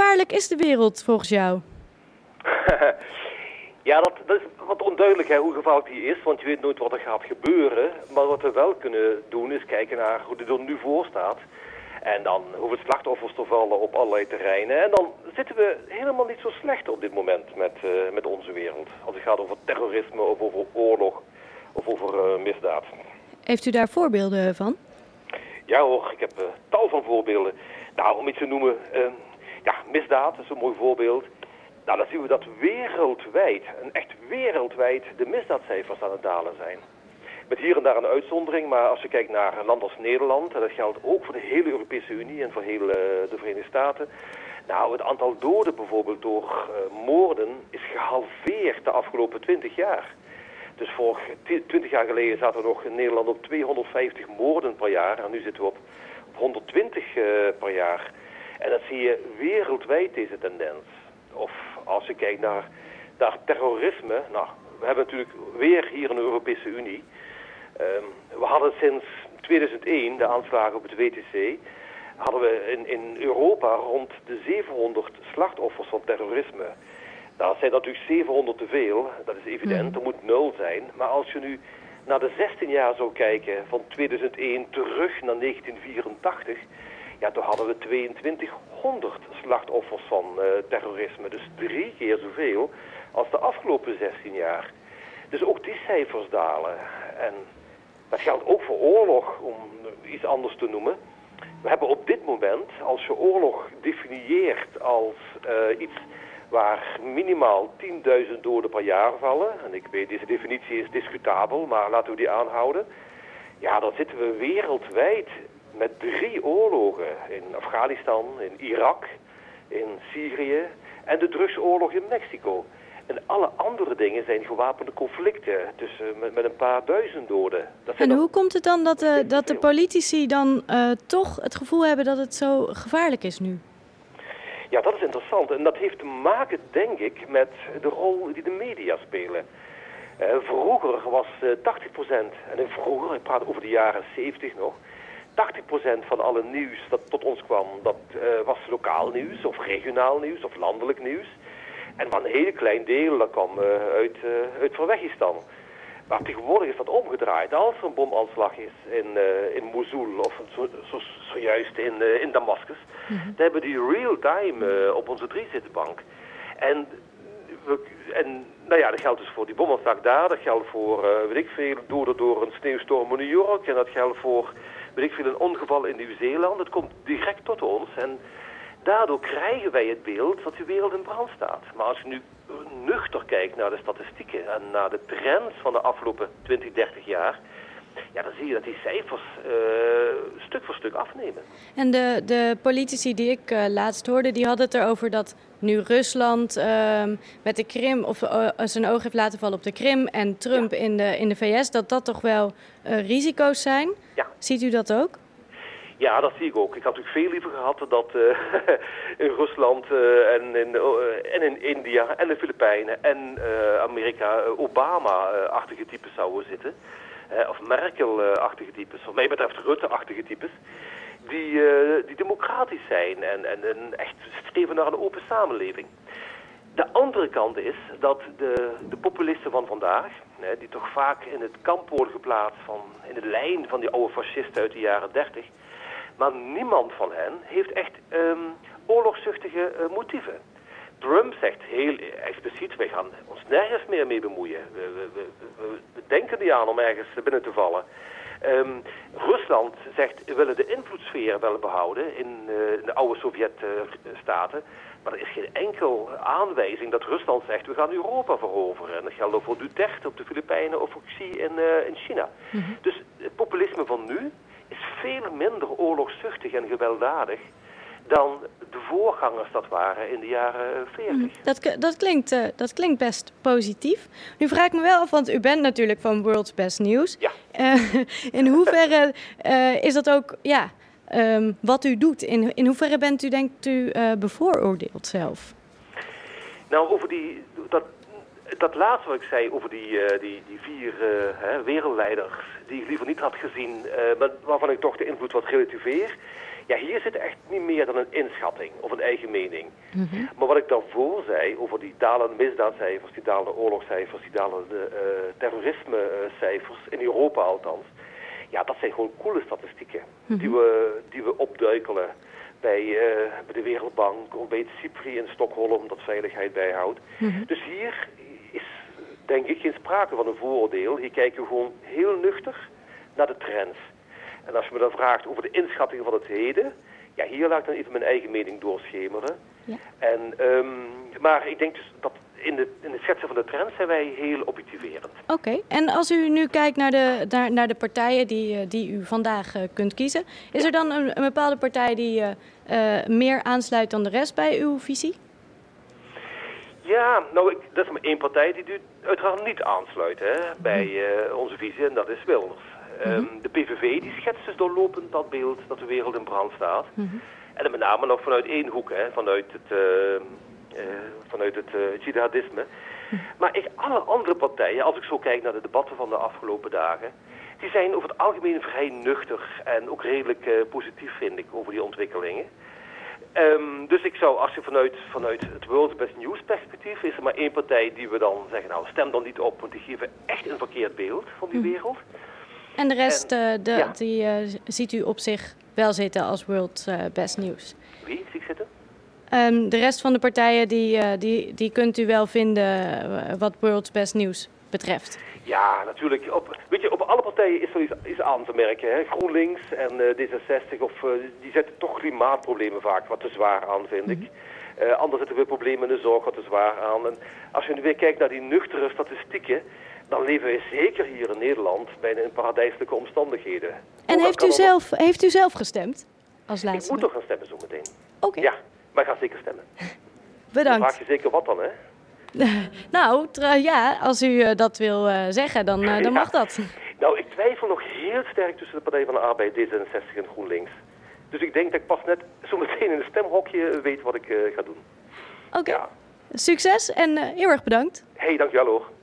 gevaarlijk is de wereld volgens jou? Ja, dat is wat onduidelijk hoe gevaarlijk die is, want je weet nooit wat er gaat gebeuren. Maar wat we wel kunnen doen is kijken naar hoe het er nu voor staat. En dan hoeven slachtoffers te vallen op allerlei terreinen. En dan zitten we helemaal niet zo slecht op dit moment met onze wereld. Als het gaat over terrorisme of over oorlog of over misdaad. Heeft u daar voorbeelden van? Ja hoor, ik heb tal van voorbeelden. Nou, om iets te noemen, misdaad is een mooi voorbeeld. Nou, dan zien we dat wereldwijd, en echt wereldwijd, de misdaadcijfers aan het dalen zijn. Met hier en daar een uitzondering, maar als je kijkt naar een land als Nederland, en dat geldt ook voor de hele Europese Unie en voor heel de Verenigde Staten. Nou, het aantal doden bijvoorbeeld door moorden is gehalveerd de afgelopen 20 jaar. Dus voor 20 jaar geleden zaten we nog in Nederland op 250 moorden per jaar, en nu zitten we op 120 per jaar. En dat zie je wereldwijd, deze tendens. Of als je kijkt naar terrorisme, nou, we hebben natuurlijk weer hier in de Europese Unie. We hadden sinds 2001, de aanslagen op het WTC, hadden we in Europa rond de 700 slachtoffers van terrorisme. Nou, dat zijn natuurlijk 700 te veel, dat is evident, er moet 0 zijn. Maar als je nu naar de 16 jaar zou kijken, van 2001 terug naar 1984... ja, toen hadden we 2200 slachtoffers van terrorisme. Dus 3 keer zoveel als de afgelopen 16 jaar. Dus ook die cijfers dalen. En dat geldt ook voor oorlog, om iets anders te noemen. We hebben op dit moment, als je oorlog definieert als iets waar minimaal 10.000 doden per jaar vallen. En ik weet, deze definitie is discutabel, maar laten we die aanhouden. Ja, dan zitten we wereldwijd met 3 oorlogen. In Afghanistan, in Irak, in Syrië en de drugsoorlog in Mexico. En alle andere dingen zijn gewapende conflicten met een paar duizend doden. En hoe komt het dan dat de politici dan toch het gevoel hebben dat het zo gevaarlijk is nu? Ja, dat is interessant. En dat heeft te maken, denk ik, met de rol die de media spelen. Vroeger was 80%, en vroeger, ik praat over de jaren 70 nog, 80% van alle nieuws dat tot ons kwam, dat was lokaal nieuws of regionaal nieuws of landelijk nieuws. En van een heel klein deel, dat kwam uit Verwegistan. Maar tegenwoordig is dat omgedraaid. Als er een bomaanslag is in Mosul of zojuist in Damascus, dan hebben we die real-time op onze 3-zittenbank. En nou ja, dat geldt dus voor die bomaanslag daar, dat geldt voor, weet ik veel, doden door een sneeuwstorm in New York. En dat geldt voor, weet ik veel, een ongeval in Nieuw-Zeeland. Het komt direct tot ons en daardoor krijgen wij het beeld dat de wereld in brand staat. Maar als je nu nuchter kijkt naar de statistieken en naar de trends van de afgelopen 20, 30 jaar, ja, dan zie je dat die cijfers stuk voor stuk afnemen. En de politici die ik laatst hoorde, die hadden het erover dat nu Rusland met de Krim of zijn oog heeft laten vallen op de Krim en Trump in de VS, dat toch wel risico's zijn. Ja. Ziet u dat ook? Ja, dat zie ik ook. Ik had natuurlijk veel liever gehad dat in Rusland en in India en de Filipijnen en Amerika Obama-achtige types zouden zitten. Of Merkel-achtige types, wat mij betreft Rutte-achtige types. Die democratisch zijn en echt streven naar een open samenleving. De andere kant is dat de populisten van vandaag, die toch vaak in het kamp worden geplaatst in de lijn van die oude fascisten uit de jaren 30... maar niemand van hen heeft echt oorlogszuchtige motieven. Trump zegt heel expliciet, wij gaan ons nergens meer mee bemoeien. We denken niet aan om ergens binnen te vallen. Rusland zegt, we willen de invloedssfeer wel behouden in de oude Sovjet-staten. Maar er is geen enkel aanwijzing dat Rusland zegt, we gaan Europa veroveren. En dat geldt ook voor Duterte op de Filipijnen of voor Xi in China. Mm-hmm. Dus het populisme van nu is veel minder oorlogszuchtig en gewelddadig dan de voorgangers dat waren in de jaren 40. Dat klinkt best positief. Nu vraag ik me wel af, want u bent natuurlijk van World's Best News. Ja. In hoeverre is dat ook wat u doet? In hoeverre bent u, denkt u, bevooroordeeld zelf? Nou, over dat laatste wat ik zei over die 4 wereldleiders die ik liever niet had gezien, maar waarvan ik toch de invloed wat relativeer. Ja, hier zit echt niet meer dan een inschatting of een eigen mening. Mm-hmm. Maar wat ik daarvoor zei over die dalende misdaadcijfers, die dalende oorlogscijfers, die dalende terrorismecijfers, in Europa althans. Ja, dat zijn gewoon coole statistieken die we opduikelen bij de Wereldbank of bij het CIPRI in Stockholm dat veiligheid bijhoudt. Mm-hmm. Dus hier is denk ik geen sprake van een vooroordeel. Hier kijken we gewoon heel nuchter naar de trends. En als je me dan vraagt over de inschatting van het heden, ja, hier laat ik dan even mijn eigen mening doorschemeren. Ja. Maar ik denk dus dat in het schetsen van de trends zijn wij heel objectiverend. Oké. En als u nu kijkt naar de partijen die u vandaag kunt kiezen, is er dan een bepaalde partij die meer aansluit dan de rest bij uw visie? Ja, nou, dat is maar één partij die uiteraard niet aansluit bij onze visie en dat is Wilders. De PVV die schetst dus doorlopend dat beeld dat de wereld in brand staat. Mm-hmm. En dan met name nog vanuit één hoek, vanuit het jihadisme. Mm-hmm. Maar alle andere partijen, als ik zo kijk naar de debatten van de afgelopen dagen, die zijn over het algemeen vrij nuchter en ook redelijk positief, vind ik, over die ontwikkelingen. Dus ik zou, als je vanuit het World's Best News perspectief, is er maar één partij die we dan zeggen, nou stem dan niet op, want die geven echt een verkeerd beeld van die wereld. En de rest, die ziet u op zich wel zitten als World's Best News? Wie zie ik zitten? De rest van de partijen, die kunt u wel vinden wat World's Best News betreft. Ja, natuurlijk. Op alle partijen is er iets aan te merken. Hè? GroenLinks en D66, die zetten toch klimaatproblemen vaak wat te zwaar aan, vind ik. Anders zetten we problemen in de zorg wat te zwaar aan. En als je nu weer kijkt naar die nuchtere statistieken, dan leven we zeker hier in Nederland bijna in paradijselijke omstandigheden. En heeft u zelf gestemd? Als laatste? Ik moet toch gaan stemmen zometeen. Oké. Ja, maar ik ga zeker stemmen. Bedankt. Dan vraag je zeker wat dan, hè? Nou, als u dat wil zeggen, dan mag dat. Nou, ik twijfel nog heel sterk tussen de Partij van de Arbeid, D66 en GroenLinks. Dus ik denk dat ik pas net zometeen in een stemhokje weet wat ik ga doen. Oké. Ja. Succes en heel erg bedankt. Dankjewel hoor.